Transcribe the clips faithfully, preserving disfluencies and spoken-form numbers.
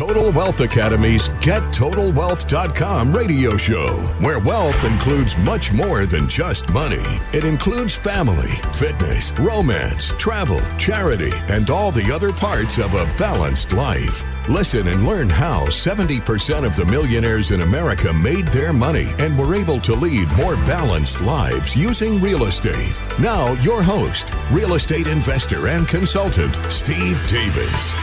Total Wealth Academy's Get Total Wealth dot com radio show, where wealth includes much more than just money. It includes family, fitness, romance, travel, charity, and all the other parts of a balanced life. Listen and learn how seventy percent of the millionaires in America made their money and were able to lead more balanced lives using real estate. Now, your host, real estate investor and consultant, Steve Davis.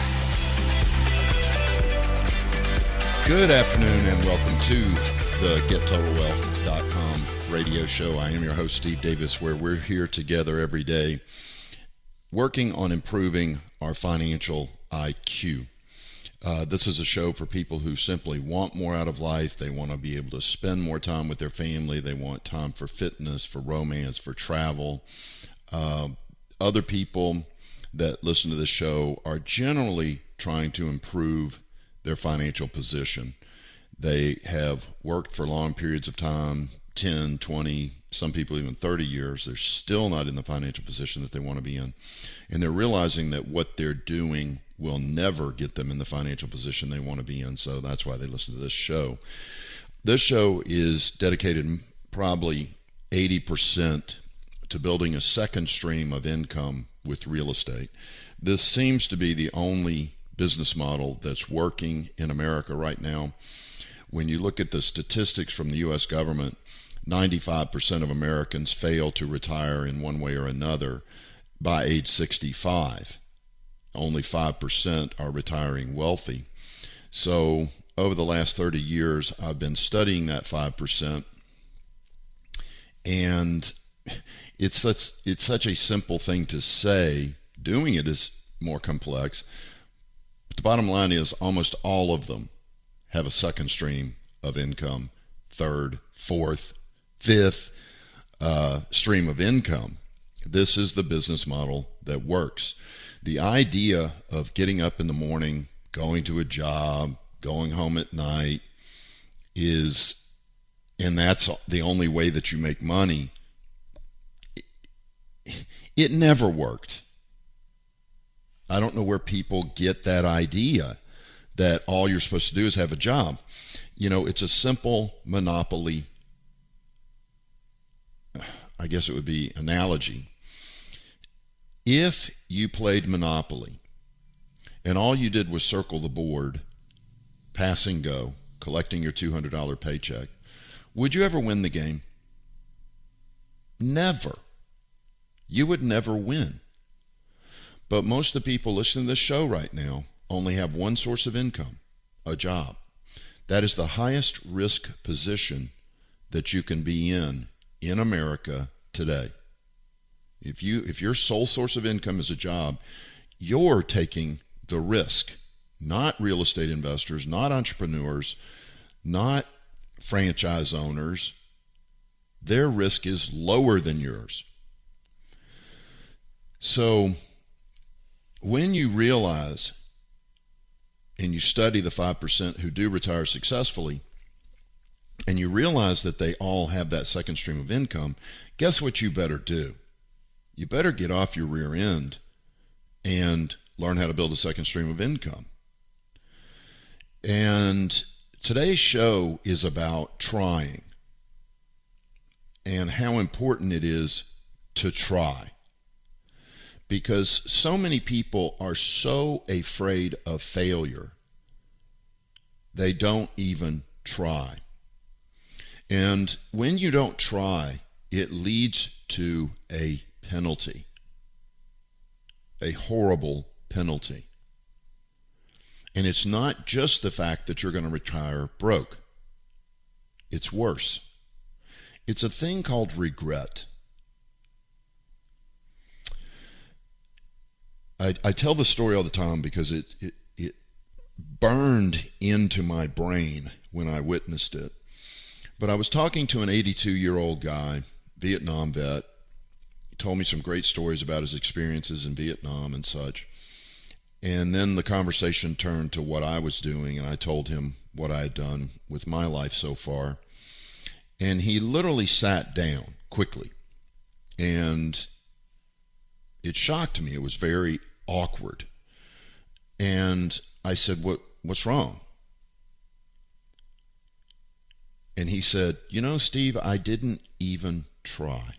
Good afternoon and welcome to the Get Total Wealth dot com radio show. I am your host, Steve Davis, where we're here together every day working on improving our financial I Q. Uh, this is a show for people who simply want more out of life. They want to be able to spend more time with their family. They want time for fitness, for romance, for travel. Uh, other people that listen to this show are generally trying to improve their financial position. They have worked for long periods of time, ten, twenty, some people even thirty years. They're still not in the financial position that they want to be in. And they're realizing that what they're doing will never get them in the financial position they want to be in. So that's why they listen to this show. This show is dedicated probably eighty percent to building a second stream of income with real estate. This seems to be the only business model that's working in America right now. When you look at the statistics from the U S government, ninety-five percent of Americans fail to retire in one way or another by age sixty-five. Only five percent are retiring wealthy. So over the last thirty years, I've been studying that five percent, and it's such, it's such a simple thing to say. Doing it is more complex. But the bottom line is almost all of them have a second stream of income, third, fourth, fifth uh, stream of income. This is the business model that works. The idea of getting up in the morning, going to a job, going home at night is, and that's the only way that you make money, it, it never worked. I don't know where people get that idea that all you're supposed to do is have a job. You know, it's a simple monopoly, I guess it would be analogy. If you played Monopoly and all you did was circle the board, pass and go, collecting your two hundred dollars paycheck, would you ever win the game? Never. You would never win. But most of the people listening to this show right now only have one source of income, a job. That is the highest risk position that you can be in in America today. If you if your sole source of income is a job, you're taking the risk, not real estate investors, not entrepreneurs, not franchise owners. Their risk is lower than yours. So when you realize and you study the five percent who do retire successfully, and you realize that they all have that second stream of income, guess what you better do? You better get off your rear end and learn how to build a second stream of income. And today's show is about trying and how important it is to try. Because so many people are so afraid of failure, they don't even try. And when you don't try, it leads to a penalty, a horrible penalty. And it's not just the fact that you're going to retire broke. It's worse. It's a thing called regret. I, I tell the story all the time because it, it it burned into my brain when I witnessed it. But I was talking to an eighty-two-year-old guy, Vietnam vet. He told me some great stories about his experiences in Vietnam and such. And then the conversation turned to what I was doing, and I told him what I had done with my life so far. And he literally sat down quickly. And it shocked me. It was very awkward. And I said, what what's wrong? And he said, you know, Steve, I didn't even try.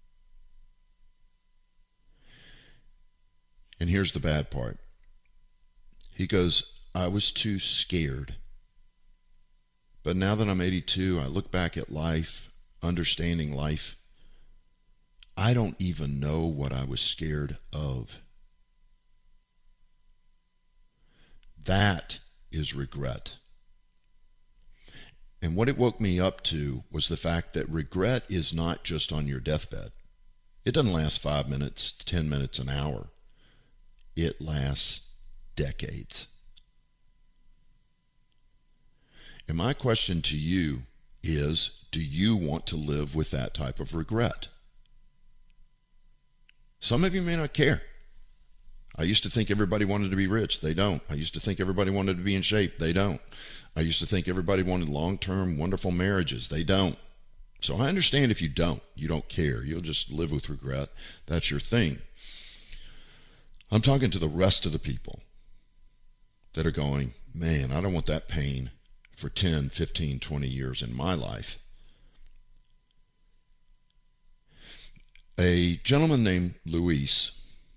And here's the bad part. He goes, I was too scared. But now that I'm eighty-two, I look back at life, understanding life. I don't even know what I was scared of. That is regret. And what it woke me up to was the fact that regret is not just on your deathbed. It doesn't last five minutes, ten minutes, an hour. It lasts decades. And my question to you is, do you want to live with that type of regret? Some of you may not care. I used to think everybody wanted to be rich. They don't. I used to think everybody wanted to be in shape. They don't. I used to think everybody wanted long-term, wonderful marriages. They don't. So I understand if you don't. You don't care. You'll just live with regret. That's your thing. I'm talking to the rest of the people that are going, man, I don't want that pain for ten, fifteen, twenty years in my life. A gentleman named Luis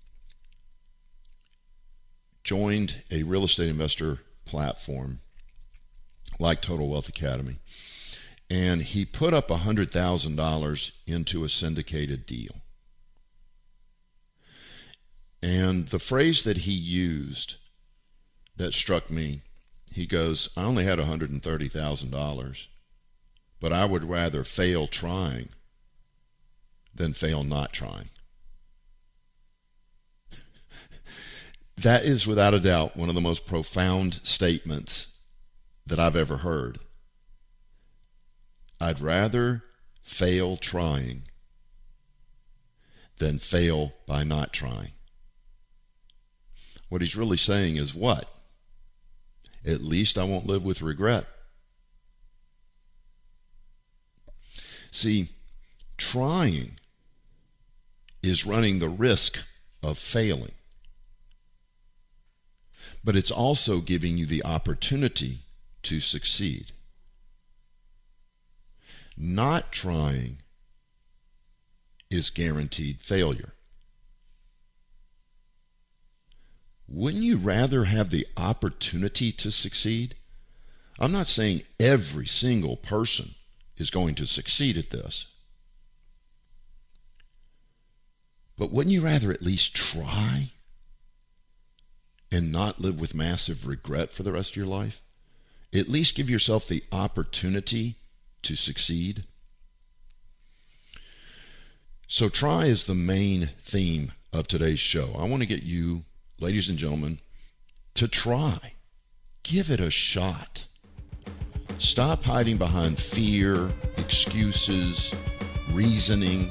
joined a real estate investor platform like Total Wealth Academy, and he put up one hundred thousand dollars into a syndicated deal. And the phrase that he used that struck me, he goes, I only had one hundred thirty thousand dollars, but I would rather fail trying than fail not trying. That is without a doubt one of the most profound statements that I've ever heard. I'd rather fail trying than fail by not trying. What he's really saying is what? At least I won't live with regret. See, trying is running the risk of failing. But it's also giving you the opportunity to succeed. Not trying is guaranteed failure. Wouldn't you rather have the opportunity to succeed? I'm not saying every single person is going to succeed at this. But wouldn't you rather at least try and not live with massive regret for the rest of your life? At least give yourself the opportunity to succeed. So try is the main theme of today's show. I want to get you, ladies and gentlemen, to try. Give it a shot. Stop hiding behind fear, excuses, reasoning.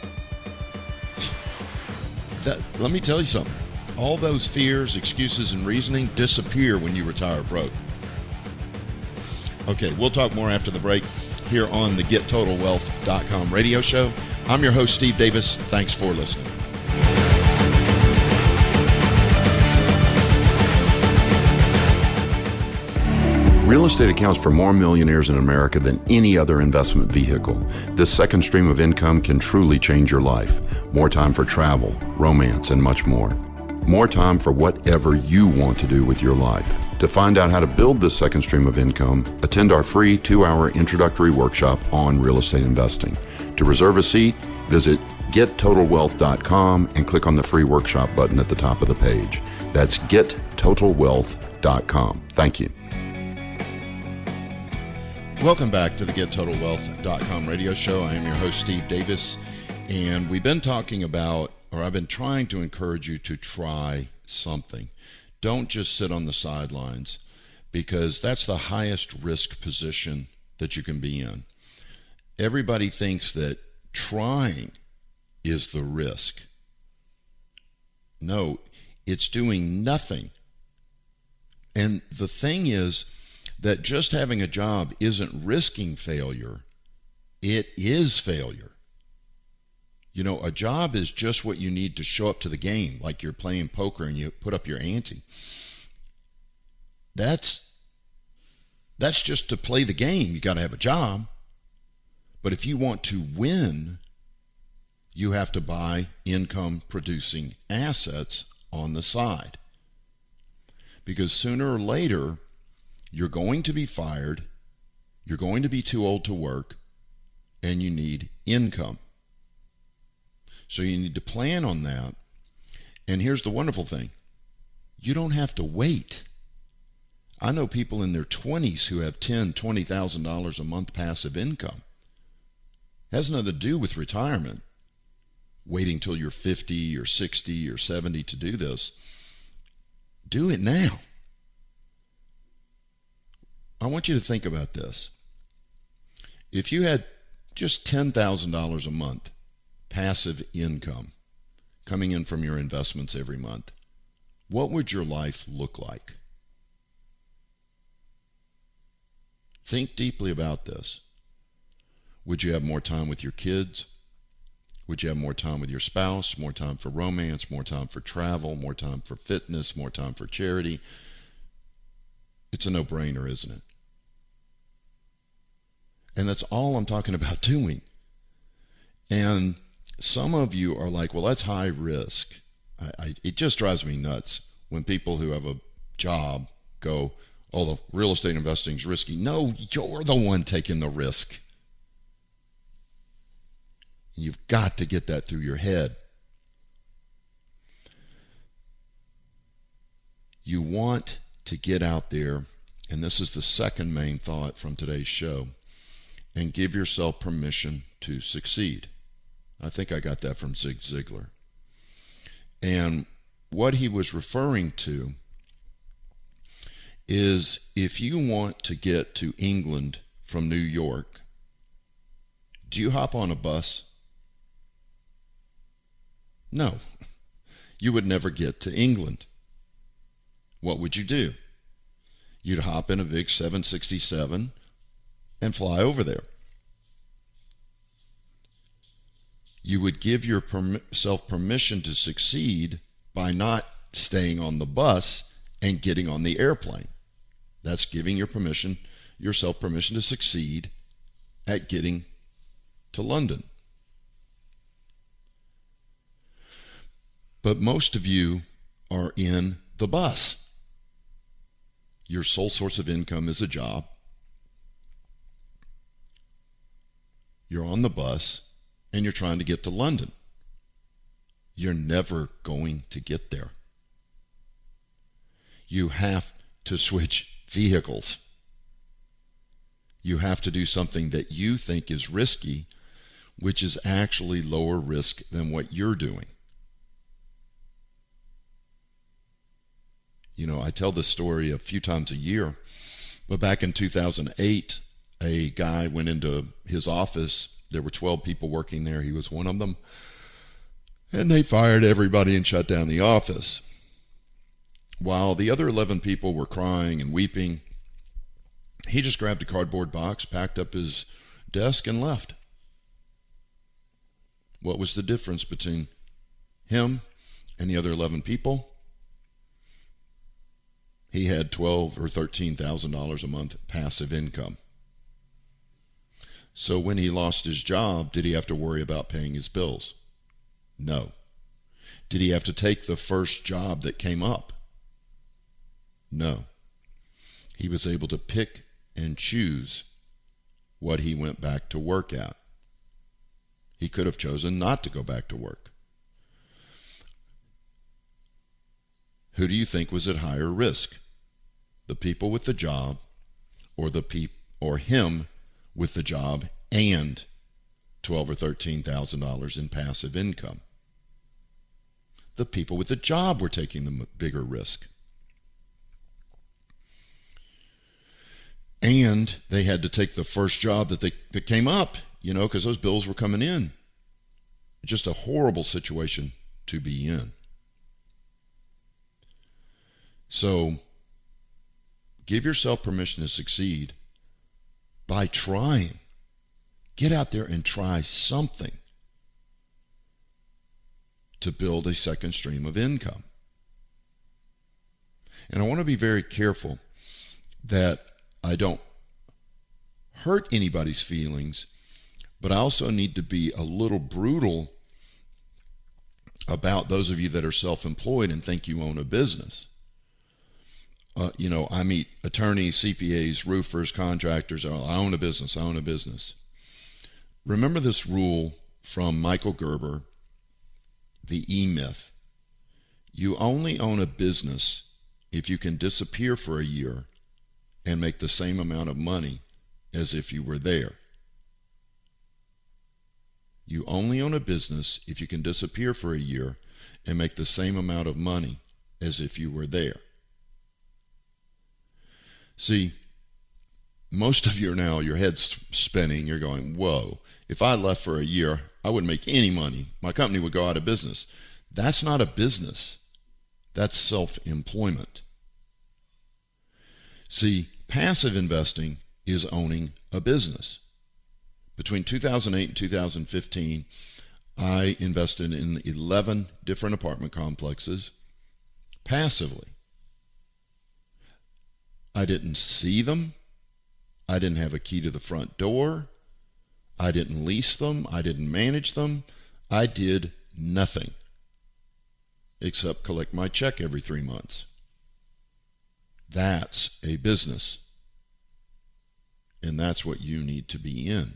That, let me tell you something. All those fears, excuses, and reasoning disappear when you retire broke. Okay, we'll talk more after the break here on the Get Total Wealth dot com radio show. I'm your host, Steve Davis. Thanks for listening. Real estate accounts for more millionaires in America than any other investment vehicle. This second stream of income can truly change your life. More time for travel, romance, and much more. More time for whatever you want to do with your life. To find out how to build this second stream of income, attend our free two-hour introductory workshop on real estate investing. To reserve a seat, visit Get Total Wealth dot com and click on the free workshop button at the top of the page. That's Get Total Wealth dot com. Thank you. Welcome back to the Get Total Wealth dot com radio show. I am your host, Steve Davis, and we've been talking about, or I've been trying to encourage you to try something. Don't just sit on the sidelines, because that's the highest risk position that you can be in. Everybody thinks that trying is the risk. No, it's doing nothing. And the thing is that just having a job isn't risking failure. It is failure. You know, a job is just what you need to show up to the game, like you're playing poker and you put up your ante. That's that's just to play the game. You got to have a job. But if you want to win, you have to buy income producing assets on the side. Because sooner or later, you're going to be fired, you're going to be too old to work, and you need income. So you need to plan on that. And here's the wonderful thing. You don't have to wait. I know people in their twenties who have ten thousand dollars, twenty thousand dollars a month passive income. It has nothing to do with retirement. Waiting till you're fifty or sixty or seventy to do this. Do it now. I want you to think about this. If you had just ten thousand dollars a month passive income coming in from your investments every month, what would your life look like? Think deeply about this. Would you have more time with your kids? Would you have more time with your spouse, more time for romance, more time for travel, more time for fitness, more time for charity? It's a no-brainer, isn't it? And that's all I'm talking about doing. And some of you are like, well, that's high risk. I, I, it just drives me nuts when people who have a job go, oh, the real estate investing is risky. No, you're the one taking the risk. You've got to get that through your head. You want to get out there, and this is the second main thought from today's show, and give yourself permission to succeed. I think I got that from Zig Ziglar. And what he was referring to is if you want to get to England from New York, do you hop on a bus? No, you would never get to England. What would you do? You'd hop in a big seven sixty-seven and fly over there. You would give yourself permission to succeed by not staying on the bus and getting on the airplane. That's giving your permission, yourself permission to succeed at getting to London. But most of you are in the bus. Your sole source of income is a job. You're on the bus and you're trying to get to London. You're never going to get there. You have to switch vehicles. You have to do something that you think is risky, which is actually lower risk than what you're doing. You know, I tell this story a few times a year, but back in two thousand eight, a guy went into his office. There were twelve people working there. He was one of them. And they fired everybody and shut down the office. While the other eleven people were crying and weeping, he just grabbed a cardboard box, packed up his desk, and left. What was the difference between him and the other eleven people? He had twelve thousand dollars or thirteen thousand dollars a month passive income. So when he lost his job, did he have to worry about paying his bills? No. Did he have to take the first job that came up? No. He was able to pick and choose what he went back to work at. He could have chosen not to go back to work. Who do you think was at higher risk? The people with the job, or the peop- or him with the job and twelve thousand or thirteen thousand dollars in passive income? The people with the job were taking the bigger risk. And they had to take the first job that they that came up, you know, because those bills were coming in. Just a horrible situation to be in. So, give yourself permission to succeed by trying. Get out there and try something to build a second stream of income. And I want to be very careful that I don't hurt anybody's feelings, but I also need to be a little brutal about those of you that are self-employed and think you own a business. Uh, you know, I meet attorneys, C P As, roofers, contractors. I own a business. I own a business. Remember this rule from Michael Gerber, the E-Myth. You only own a business if you can disappear for a year and make the same amount of money as if you were there. You only own a business if you can disappear for a year and make the same amount of money as if you were there. See, most of you are now, your head's spinning. You're going, whoa, if I left for a year, I wouldn't make any money. My company would go out of business. That's not a business. That's self-employment. See, passive investing is owning a business. Between two thousand eight and two thousand fifteen, I invested in eleven different apartment complexes passively. I didn't see them. I didn't have a key to the front door. I didn't lease them. I didn't manage them. I did nothing except collect my check every three months. That's a business. And that's what you need to be in.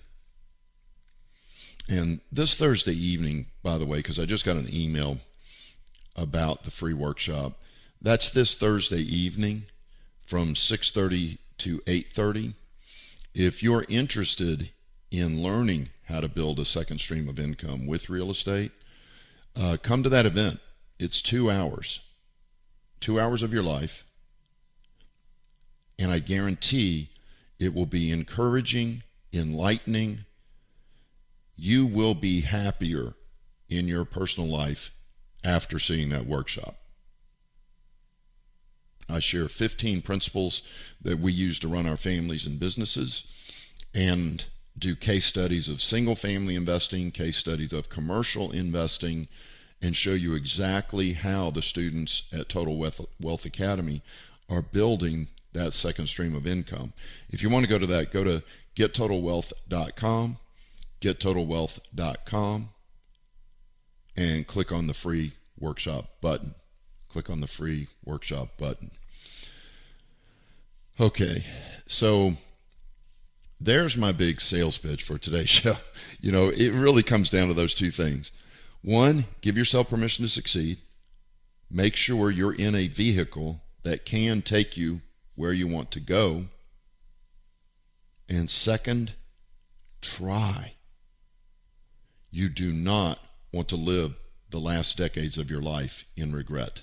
And this Thursday evening, by the way, because I just got an email about the free workshop, that's this Thursday evening from six thirty to eight thirty. If you're interested in learning how to build a second stream of income with real estate, uh, come to that event. It's two hours, two hours of your life, and I guarantee it will be encouraging, enlightening. You will be happier in your personal life after seeing that workshop. I share fifteen principles that we use to run our families and businesses, and do case studies of single family investing, case studies of commercial investing, and show you exactly how the students at Total Wealth Academy are building that second stream of income. If you want to go to that, go to get total wealth dot com, get total wealth dot com, and click on the free workshop button. Click on the free workshop button. Okay, so there's my big sales pitch for today's show. You know, it really comes down to those two things. One, give yourself permission to succeed. Make sure you're in a vehicle that can take you where you want to go. And second, try. You do not want to live the last decades of your life in regret.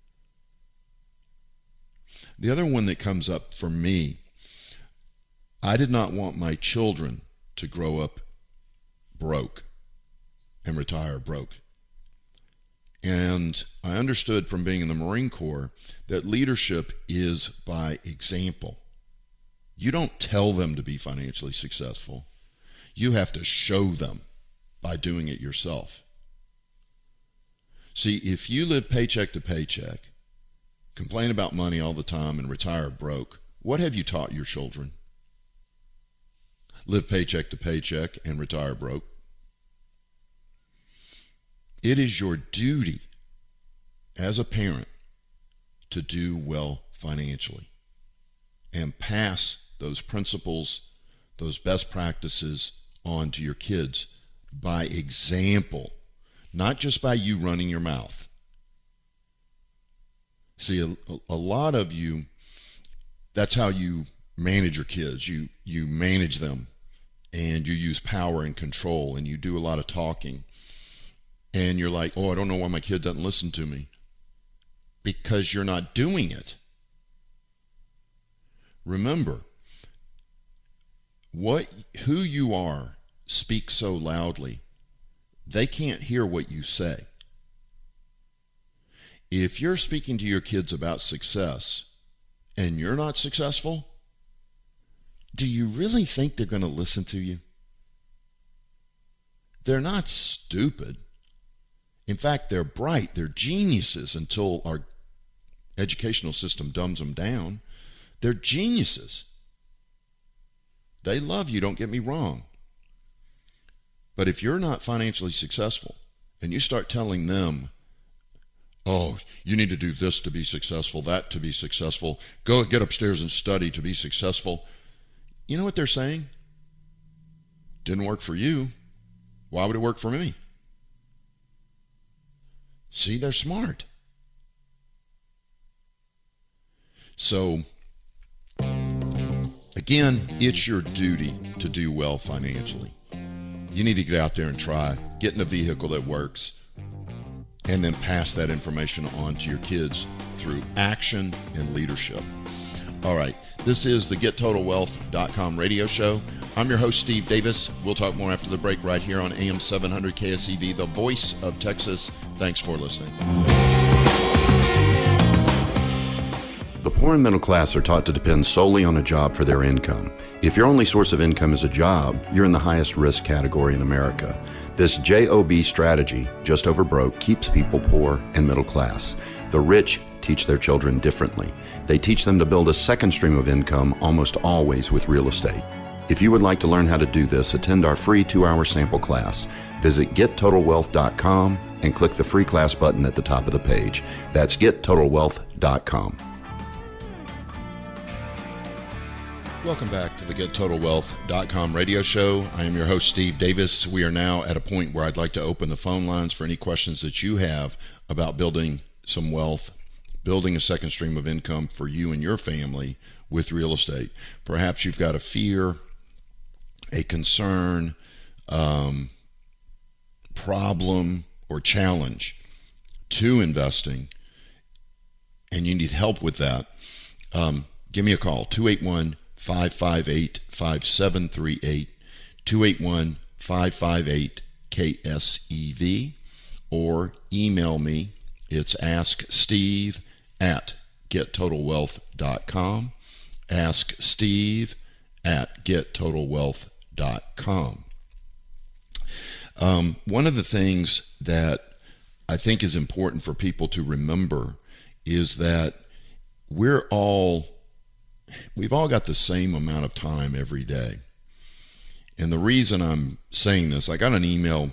The other one that comes up for me, I did not want my children to grow up broke and retire broke. And I understood from being in the Marine Corps that leadership is by example. You don't tell them to be financially successful. You have to show them by doing it yourself. See, if you live paycheck to paycheck, complain about money all the time, and retire broke, what have you taught your children? Live paycheck to paycheck and retire broke. It is your duty as a parent to do well financially and pass those principles, those best practices on to your kids by example, not just by you running your mouth. See, a, a lot of you, that's how you manage your kids. You, you manage them, and you use power and control, and you do a lot of talking. And you're like, oh, I don't know why my kid doesn't listen to me. Because you're not doing it. Remember, what who you are speaks so loudly, they can't hear what you say. If you're speaking to your kids about success and you're not successful, do you really think they're going to listen to you? They're not stupid. In fact, they're bright. They're geniuses until our educational system dumbs them down. They're geniuses. They love you, don't get me wrong. But if you're not financially successful and you start telling them, oh, you need to do this to be successful, that to be successful, go get upstairs and study to be successful, you know what they're saying? Didn't work for you. Why would it work for me? See, they're smart. So, again, it's your duty to do well financially. You need to get out there and try, get in a vehicle that works, and then pass that information on to your kids through action and leadership. All right, this is the Get Total Wealth dot com radio show. I'm your host, Steve Davis. We'll talk more after the break right here on A M seven hundred K S E V, the voice of Texas. Thanks for listening. The poor and middle class are taught to depend solely on a job for their income. If your only source of income is a job, you're in the highest risk category in America. This J O B strategy, just over broke, keeps people poor and middle class. The rich teach their children differently. They teach them to build a second stream of income, almost always with real estate. If you would like to learn how to do this, attend our free two-hour sample class. Visit get total wealth dot com and click the free class button at the top of the page. That's get total wealth dot com. Welcome back to the Get Total Wealth dot com radio show. I am your host, Steve Davis. We are now at a point where I'd like to open the phone lines for any questions that you have about building some wealth, building a second stream of income for you and your family with real estate. Perhaps you've got a fear, a concern, um, problem, or challenge to investing, and you need help with that. Um, give me a call, two eight one, five five eight, five seven three eight, two eight one, five five eight, K S E V, or email me. It's asksteve at get total wealth dot com, asksteve at get total wealth dot com. Um, one of the things that I think is important for people to remember is that we're all We've all got the same amount of time every day. And the reason I'm saying this, I got an email,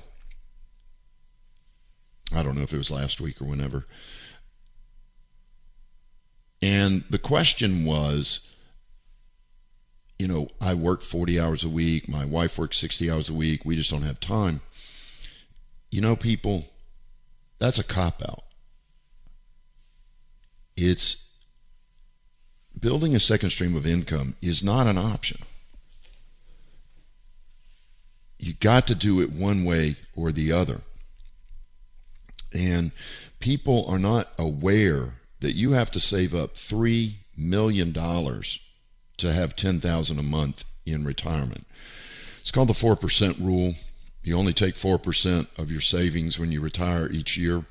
I don't know if it was last week or whenever, and the question was, you know, I work forty hours a week, my wife works sixty hours a week, we just don't have time. You know, people, that's a cop-out. It's building a second stream of income is not an option. You got to do it one way or the other. And people are not aware that you have to save up three million dollars to have ten thousand dollars a month in retirement. It's called the four percent rule. You only take four percent of your savings when you retire each year.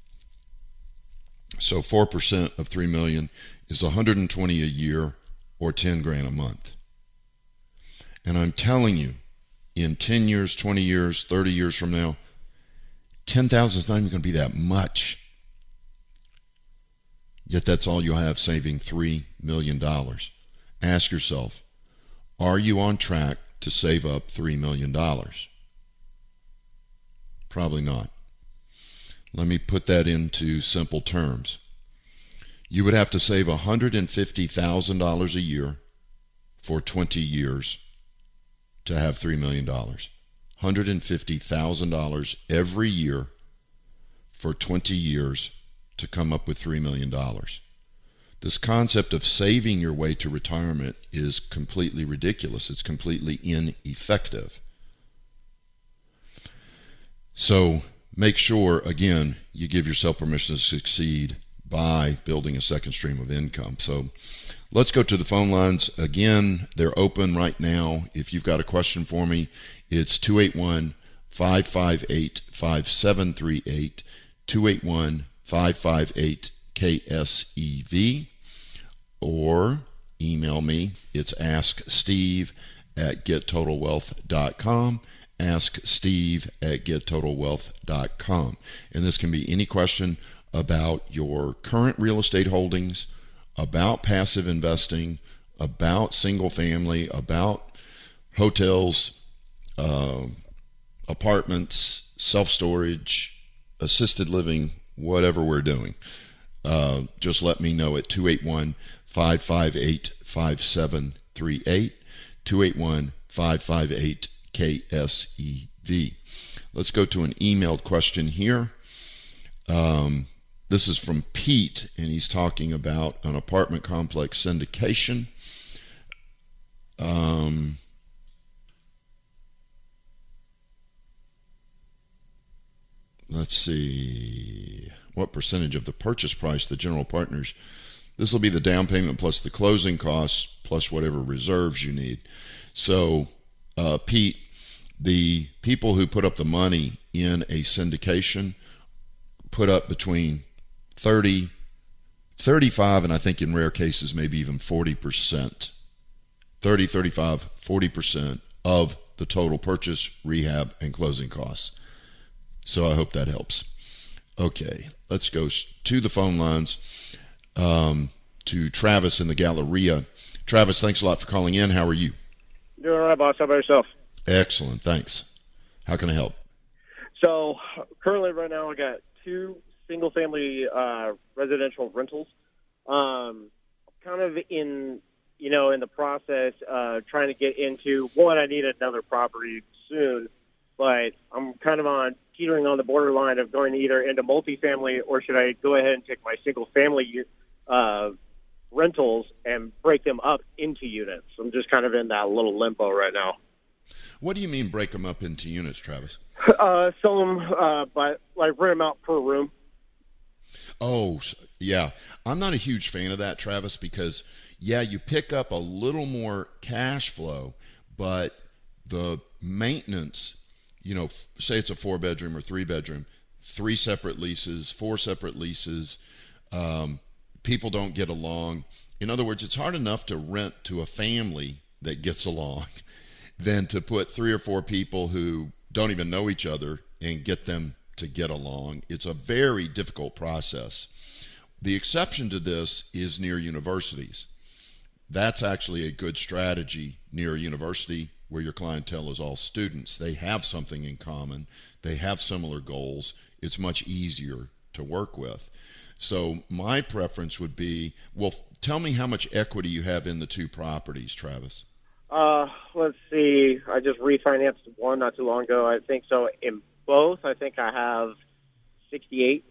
So four percent of three million dollars is one hundred twenty a year, or ten grand a month. And I'm telling you, in ten years, twenty years, thirty years from now, ten thousand is not even going to be that much. Yet that's all you'll have, saving three million dollars. Ask yourself, are you on track to save up three million dollars? Probably not. Let me put that into simple terms. You would have to save one hundred fifty thousand dollars a year for twenty years to have three million dollars. one hundred fifty thousand dollars every year for twenty years to come up with three million dollars. This concept of saving your way to retirement is completely ridiculous. It's completely ineffective. So make sure, again, you give yourself permission to succeed by building a second stream of income. So let's go to the phone lines. Again, they're open right now. If you've got a question for me, it's two eight one, five five eight, five seven three eight, two eight one, five five eight, K S E V, or email me. It's asksteve at get total wealth dot com. asksteve at get total wealth dot com. And this can be any question about your current real estate holdings, about passive investing, about single family, about hotels, uh, apartments, self-storage, assisted living, whatever we're doing. Uh, just let me know at two eight one, five five eight, five seven three eight, two eight one, five five eight, K S E V. Let's go to an emailed question here. Um, this is from Pete, and he's talking about an apartment complex syndication. Um, let's see. What percentage of the purchase price the general partners? This will be the down payment plus the closing costs plus whatever reserves you need. So, uh, Pete, the people who put up the money in a syndication put up between thirty, thirty-five, and I think in rare cases maybe even forty percent. thirty, thirty-five, forty percent of the total purchase, rehab, and closing costs. So I hope that helps. Okay, let's go to the phone lines, um, to Travis in the Galleria. Travis, thanks a lot for calling in. How are you? Doing all right, boss. How about yourself? Excellent, thanks. How can I help? So currently right now I got two single-family uh, residential rentals. Um, kind of in, you know, in the process uh, trying to get into, one, I need another property soon, but I'm kind of on teetering on the borderline of going either into multifamily or should I go ahead and take my single-family uh, rentals and break them up into units. I'm just kind of in that little limbo right now. What do you mean break them up into units, Travis? Uh, sell them, uh, by, like rent them out per room. Oh, yeah. I'm not a huge fan of that, Travis, because, yeah, you pick up a little more cash flow, but the maintenance, you know, say it's a four-bedroom or three-bedroom, three separate leases, four separate leases, um, people don't get along. In other words, it's hard enough to rent to a family that gets along than to put three or four people who don't even know each other and get them to get along. It's a very difficult process. The exception to this is near universities. That's actually a good strategy near a university where your clientele is all students. They have something in common. They have similar goals. It's much easier to work with. So my preference would be, well, tell me how much equity you have in the two properties, Travis. Uh, let's see. I just refinanced one not too long ago. I think so. In both, I think I have sixty-eight.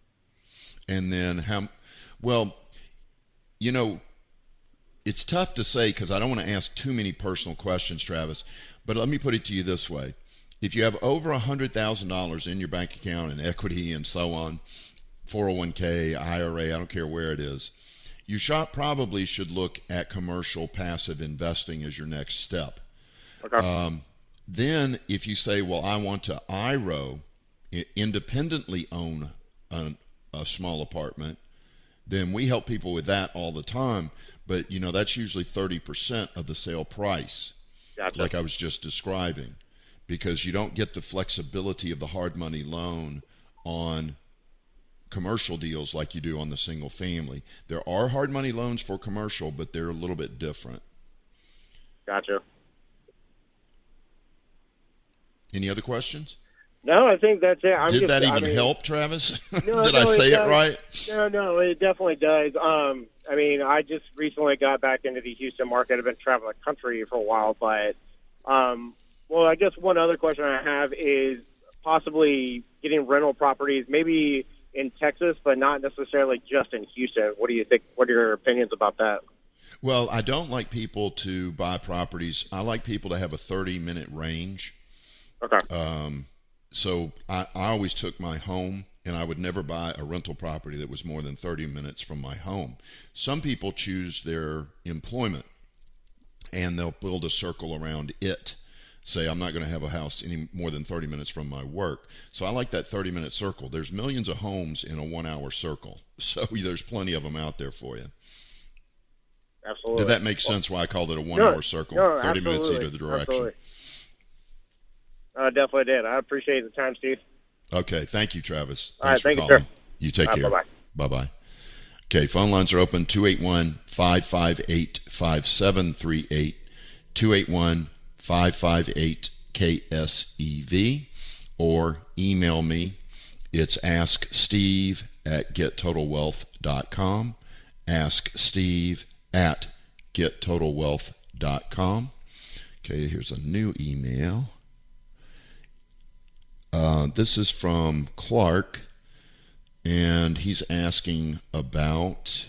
And then how, well, you know, it's tough to say because I don't want to ask too many personal questions, Travis, but let me put it to you this way. If you have over one hundred thousand dollars in your bank account and equity and so on, four oh one k, I R A, I don't care where it is, you shot probably should look at commercial passive investing as your next step. Okay. Um, then if you say, well, I want to I R O, independently own a, a small apartment, then we help people with that all the time. But, you know, that's usually thirty percent of the sale price, Gotcha. Like I was just describing, because you don't get the flexibility of the hard money loan on commercial deals like you do on the single family. There are hard money loans for commercial, but they're a little bit different. Gotcha. Any other questions? No, I think that's it. I'm Did just, that even I mean, help, Travis? No, Did no, I say it, does. right? No, no, it definitely does. Um, I mean, I just recently got back into the Houston market. I've been traveling the country for a while, but, um, well, I guess one other question I have is possibly getting rental properties, maybe in Texas, but not necessarily just in Houston. What do you think? What are your opinions about that? Well, I don't like people to buy properties. I like people to have a thirty-minute range. Okay. Um, so I, I always took my home, and I would never buy a rental property that was more than thirty minutes from my home. Some people choose their employment, and they'll build a circle around it. Say, I'm not going to have a house any more than thirty minutes from my work. So I like that thirty-minute circle. There's millions of homes in a one-hour circle. So there's plenty of them out there for you. Absolutely. Did that make sense why I called it a one-hour no, circle? No, thirty minutes absolutely. either direction. Absolutely. I definitely did. I appreciate the time, Steve. Okay. Thank you, Travis. Thanks All right, for thank you, calling. sir. You take All right, care. bye-bye. Bye-bye. Okay, phone lines are open, two eight one, five five eight, five seven three eight, two eight one, five five eight, K S E V, or email me. It's asksteve at get total wealth dot com, asksteve at get total wealth dot com. Okay, here's a new email. Uh, this is from Clark, and he's asking about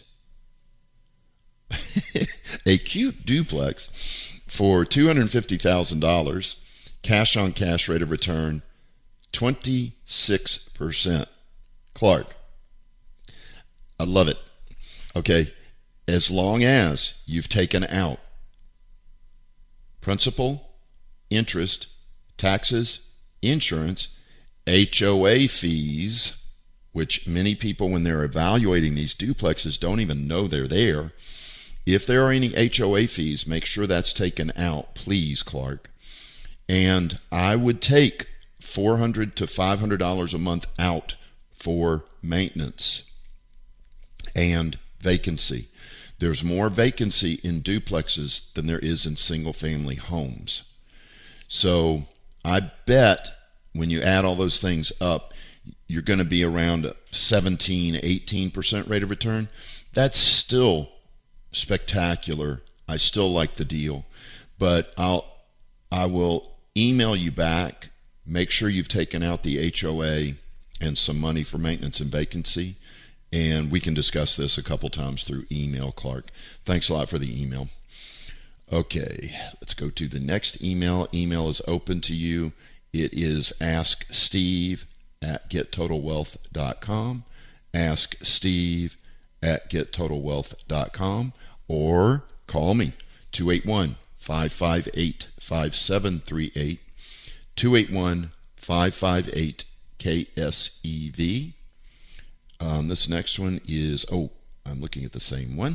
a cute duplex for two hundred fifty thousand dollars, cash on cash rate of return twenty-six percent. Clark, I love it. Okay, as long as you've taken out principal, interest, taxes, insurance, H O A fees, which many people, when they're evaluating these duplexes, don't even know they're there. If there are any H O A fees, make sure that's taken out, please, Clark. And I would take four hundred to five hundred dollars a month out for maintenance and vacancy. There's more vacancy in duplexes than there is in single-family homes. So I bet when you add all those things up, you're going to be around a seventeen, eighteen percent rate of return. That's still spectacular. I still like the deal. But I'll, I will email you back. Make sure you've taken out the H O A and some money for maintenance and vacancy. And we can discuss this a couple times through email, Clark. Thanks a lot for the email. Okay, let's go to the next email. Email is open to you. It is asksteve at get total wealth dot com. asksteve at get total wealth dot com. Or call me, two eight one, five five eight, five seven three eight, two eight one, five five eight, K S E V. Um, this next one is, oh, I'm looking at the same one.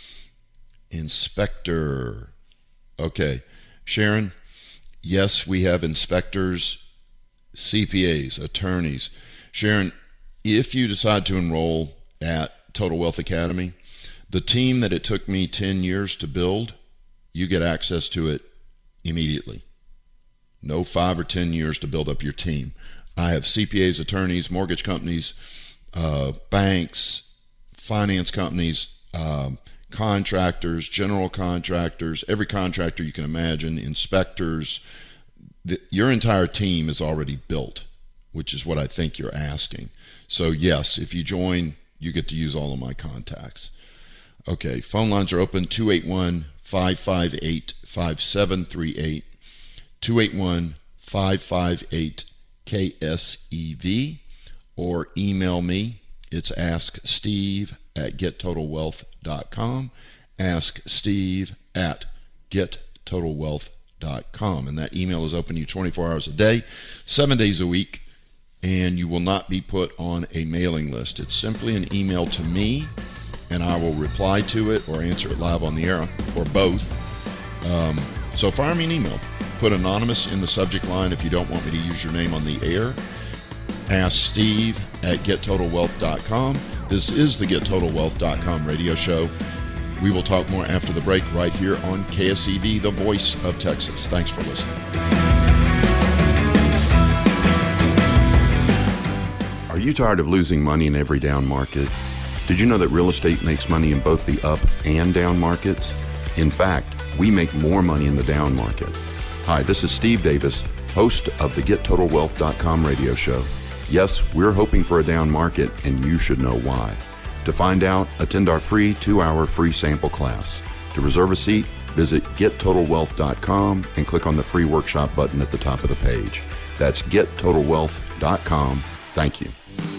Inspector. Okay, Sharon, yes, we have inspectors, C P As, attorneys. Sharon, if you decide to enroll at Total Wealth Academy, the team that it took me ten years to build, you get access to it immediately. No five or ten years to build up your team. I have C P As, attorneys, mortgage companies, uh, banks, finance companies, um, contractors, general contractors, every contractor you can imagine, inspectors. The, your entire team is already built, which is what I think you're asking. So yes, if you join, you get to use all of my contacts. Okay, phone lines are open, two eight one, five five eight, five seven three eight, two eight one, five five eight, K S E V, or email me. It's asksteve at get total wealth dot com, asksteve at get total wealth dot com. And that email is open to you twenty-four hours a day, seven days a week, and you will not be put on a mailing list. It's simply an email to me, and I will reply to it or answer it live on the air, or both. Um, so fire me an email. Put anonymous in the subject line if you don't want me to use your name on the air. Ask Steve at get total wealth dot com. This is the get total wealth dot com radio show. We will talk more after the break right here on K S E V, the voice of Texas. Thanks for listening. Are you tired of losing money in every down market? Did you know that real estate makes money in both the up and down markets? In fact, we make more money in the down market. Hi, this is Steve Davis, host of the get total wealth dot com radio show. Yes, we're hoping for a down market, and you should know why. To find out, attend our free two-hour free sample class. To reserve a seat, visit get total wealth dot com and click on the free workshop button at the top of the page. That's get total wealth dot com. Thank you.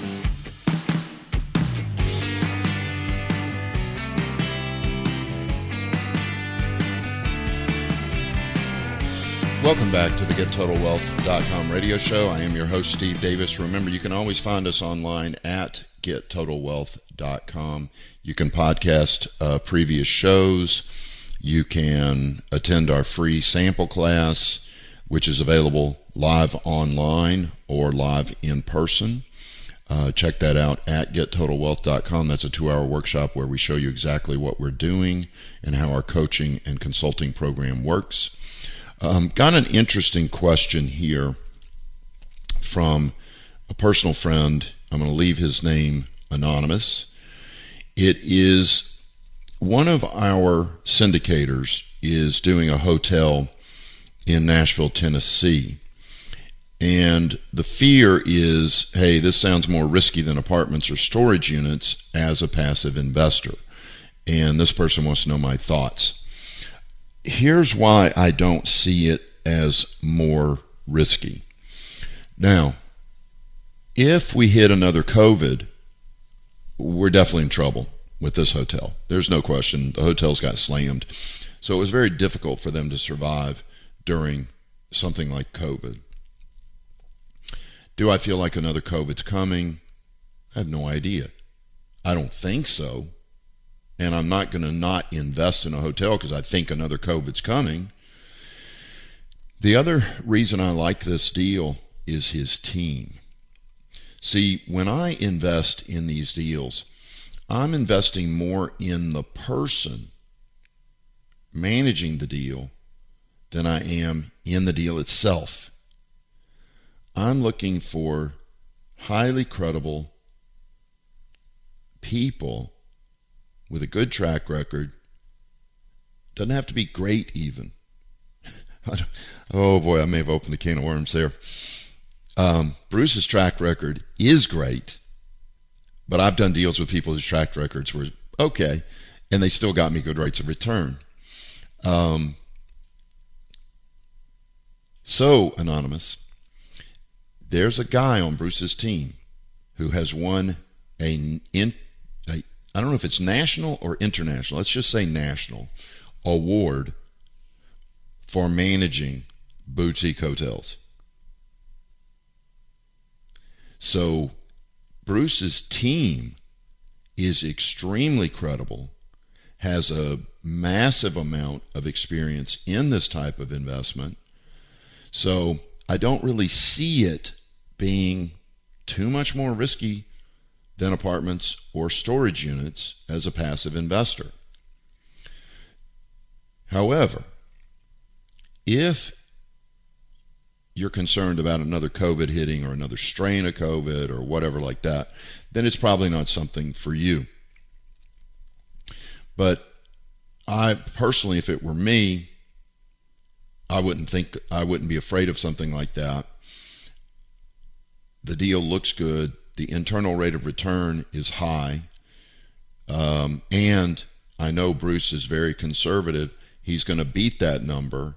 Welcome back to the get total wealth dot com radio show. I am your host, Steve Davis. Remember, you can always find us online at get total wealth dot com. You can podcast uh, previous shows. You can attend our free sample class, which is available live online or live in person. Uh, check that out at get total wealth dot com. That's a two-hour workshop where we show you exactly what we're doing and how our coaching and consulting program works. Um, got an interesting question here from a personal friend. I'm going to leave his name anonymous. It is one of our syndicators is doing a hotel in Nashville, Tennessee. And the fear is, hey, this sounds more risky than apartments or storage units as a passive investor. And this person wants to know my thoughts. Here's why I don't see it as more risky. Now, if we hit another COVID, we're definitely in trouble with this hotel. There's no question. The hotels got slammed. So it was very difficult for them to survive during something like COVID. Do I feel like another COVID's coming? I have no idea. I don't think so. And I'm not going to not invest in a hotel because I think another COVID's coming. The other reason I like this deal is his team. See, when I invest in these deals, I'm investing more in the person managing the deal than I am in the deal itself. I'm looking for highly credible people with a good track record. Doesn't have to be great even. Oh boy, I may have opened a can of worms there. Um, Bruce's track record is great, but I've done deals with people whose track records were okay, and they still got me good rates of return. Um, so, Anonymous, there's a guy on Bruce's team who has won a, in, a, I don't know if it's national or international, let's just say national, award for managing boutique hotels. So Bruce's team is extremely credible, has a massive amount of experience in this type of investment. So I don't really see it being too much more risky than apartments or storage units as a passive investor. However, if you're concerned about another COVID hitting or another strain of COVID or whatever like that, then it's probably not something for you. But I personally, if it were me, I wouldn't think, I wouldn't be afraid of something like that. The deal looks good. The internal rate of return is high. Um, and I know Bruce is very conservative. He's going to beat that number.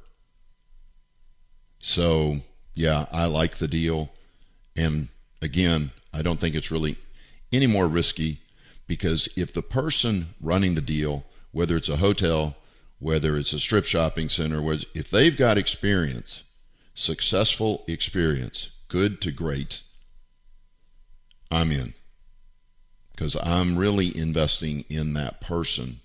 So, yeah, I like the deal. And again, I don't think it's really any more risky, because if the person running the deal, whether it's a hotel, whether it's a strip shopping center, if they've got experience, successful experience, good to great, I'm in. Because I'm really investing in that person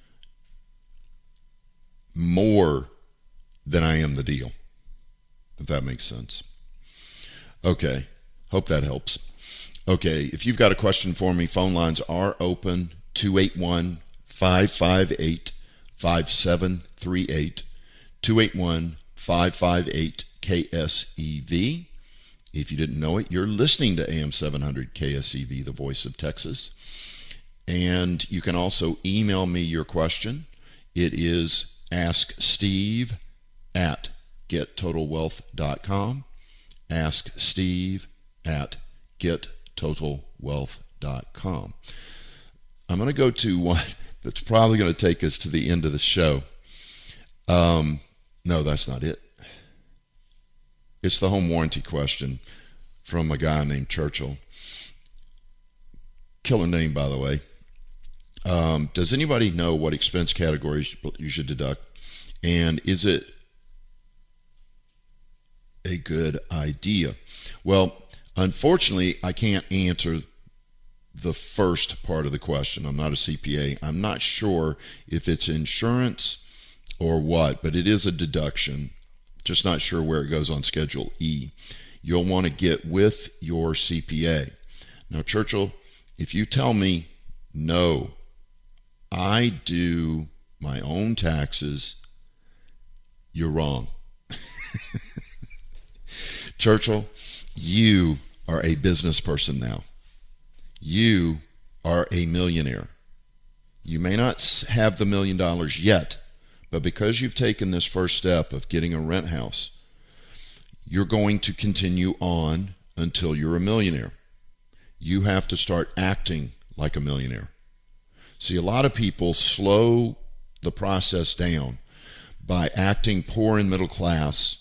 more than I am the deal, if that makes sense. Okay, hope that helps. Okay, if you've got a question for me, phone lines are open, two eight one, five five eight, five seven three eight, two eight one, five five eight, K S E V. If you didn't know it, you're listening to A M seven hundred K S E V, the voice of Texas. And you can also email me your question. It is asksteve at get total wealth dot com. asksteve at get total wealth dot com. I'm going to go to one that's probably going to take us to the end of the show. Um, no, that's not it. It's the home warranty question from a guy named Churchill. Killer name, by the way. Um, does anybody know what expense categories you should deduct? And is it a good idea? Well, unfortunately, I can't answer the first part of the question. I'm not a C P A. I'm not sure if it's insurance or what, but it is a deduction. Just not sure where it goes on Schedule E. You'll want to get with your C P A. Now, Churchill, if you tell me, no, I do my own taxes, you're wrong. Churchill, you are a business person now. You are a millionaire. You may not have the million dollars yet, but because you've taken this first step of getting a rent house, you're going to continue on until you're a millionaire. You have to start acting like a millionaire. See, a lot of people slow the process down by acting poor and middle class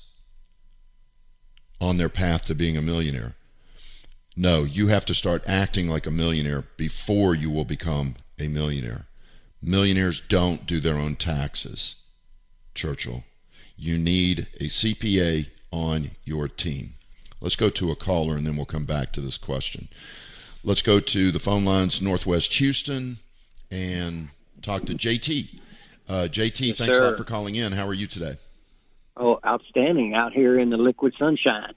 on their path to being a millionaire. No, you have to start acting like a millionaire before you will become a millionaire. Millionaires don't do their own taxes, Churchill. You need a C P A on your team. Let's go to a caller and then we'll come back to this question. Let's go to the phone lines, Northwest Houston, and talk to J T. Uh, J T, yes, thanks sir. a lot for calling in. How are you today? Oh, outstanding out here in the liquid sunshine.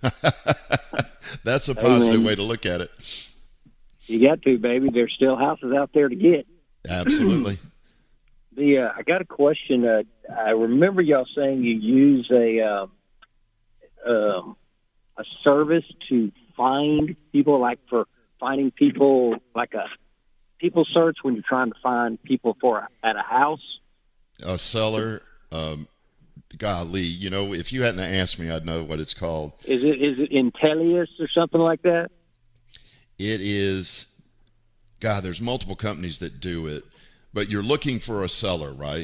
That's a positive Amen. way to look at it. You got to, baby. There's still houses out there to get. Absolutely. the uh, I got a question. Uh, I remember y'all saying you use a uh, um, a service to find people, like for finding people, like a people search when you're trying to find people for at a house. A seller. Um, golly, you know, if you hadn't asked me, I'd know what it's called. Is it is it Intellius or something like that? It is. God, there's multiple companies that do it, but you're looking for a seller, right?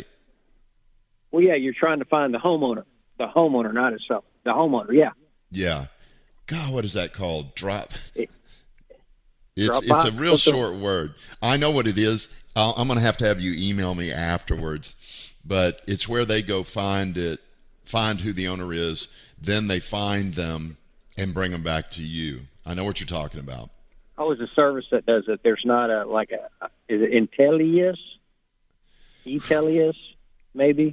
Well, yeah, you're trying to find the homeowner. The homeowner, not a seller. The homeowner, yeah. Yeah. God, what is that called? Drop. It, it's it's a real short word. I know what it is. I'll, I'm going to have to have you email me afterwards, but it's where they go find it, find who the owner is, then they find them and bring them back to you. I know what you're talking about. Oh, it's a service that does it. There's not a, like a, is it Intellius? Intellius, maybe?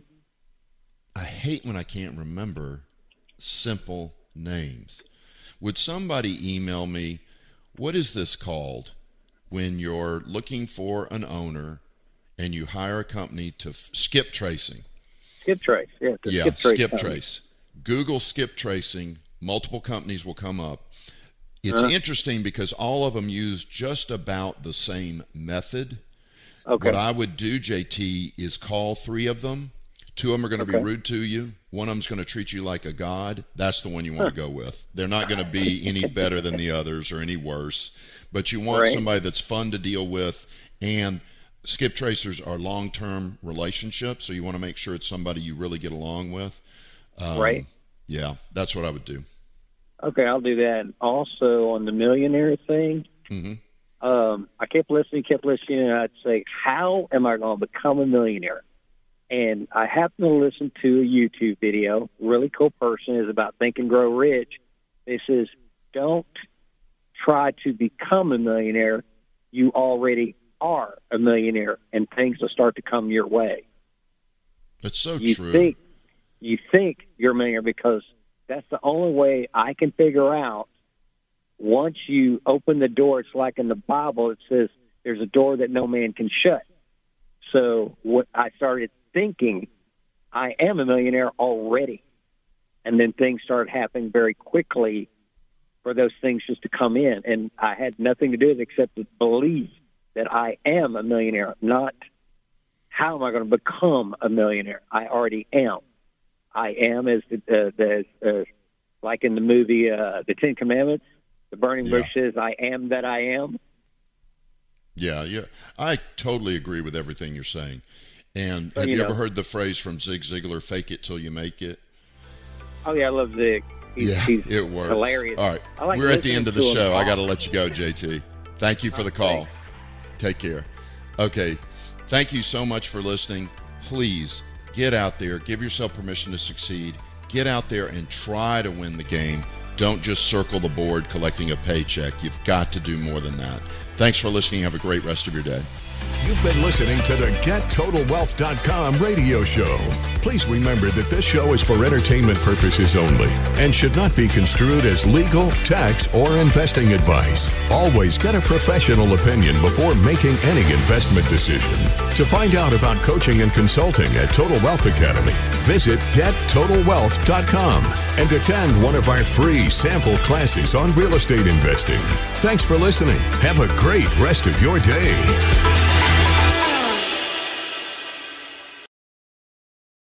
I hate when I can't remember simple names. Would somebody email me, what is this called when you're looking for an owner and you hire a company to f- skip tracing? Skip trace, yeah. Yeah, skip trace. Skip trace. Google skip tracing. Multiple companies will come up. It's uh-huh. interesting because all of them use just about the same method. Okay. What I would do, J T, is call three of them. Two of them are going to okay. be rude to you. One of them's going to treat you like a god. That's the one you want huh. to go with. They're not going to be any better than the others or any worse. But you want right. somebody that's fun to deal with. And skip tracers are long-term relationships, so you want to make sure it's somebody you really get along with. Um, right. Yeah, that's what I would do. Okay, I'll do that. Also, on the millionaire thing, mm-hmm. um, I kept listening, kept listening, and I'd say, how am I going to become a millionaire? And I happened to listen to a YouTube video. Really cool person is about Think and Grow Rich. It says, don't try to become a millionaire. You already are a millionaire, and things will start to come your way. That's so you true. Think, you think you're a millionaire because that's the only way I can figure out. Once you open the door, it's like in the Bible, it says there's a door that no man can shut. So what I started thinking, I am a millionaire already. And then things started happening very quickly for those things just to come in. And I had nothing to do with it except to believe that I am a millionaire, not how am I going to become a millionaire. I already am. I am, as the, uh, the uh, like in the movie uh, The Ten Commandments, the burning yeah. bush says, I am that I am. Yeah, yeah. I totally agree with everything you're saying. And so, have you, you know, ever heard the phrase from Zig Ziglar, fake it till you make it? Oh, yeah, I love Zig. He's, yeah, he's it works. Hilarious. All right, like we're at the end of the show. I got to let you go, J T. Thank you for the call. Thanks. Take care. Okay, thank you so much for listening. Please get out there. Give yourself permission to succeed. Get out there and try to win the game. Don't just circle the board collecting a paycheck. You've got to do more than that. Thanks for listening. Have a great rest of your day. You've been listening to the Get Total Wealth dot com radio show. Please remember that this show is for entertainment purposes only and should not be construed as legal, tax, or investing advice. Always get a professional opinion before making any investment decision. To find out about coaching and consulting at Total Wealth Academy, visit Get Total Wealth dot com and attend one of our free sample classes on real estate investing. Thanks for listening. Have a great rest of your day.